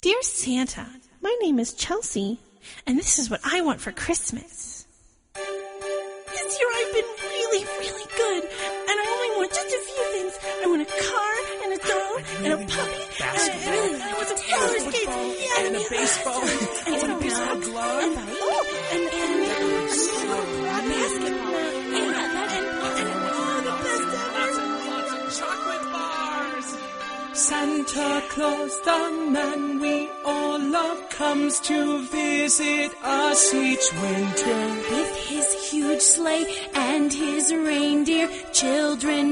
Dear Santa, my name is Chelsea, and this is what I want for Christmas. This year I've been really, really good, and I only want just a few things. I want a car, and a dog, and a puppy, and I want some roller skates, and a baseball, and a baseball glove, and basketball, and the best ever. lots of chocolate bars. Santa Claus, the man we all love, comes to visit us each winter. With his huge sleigh and his reindeer, children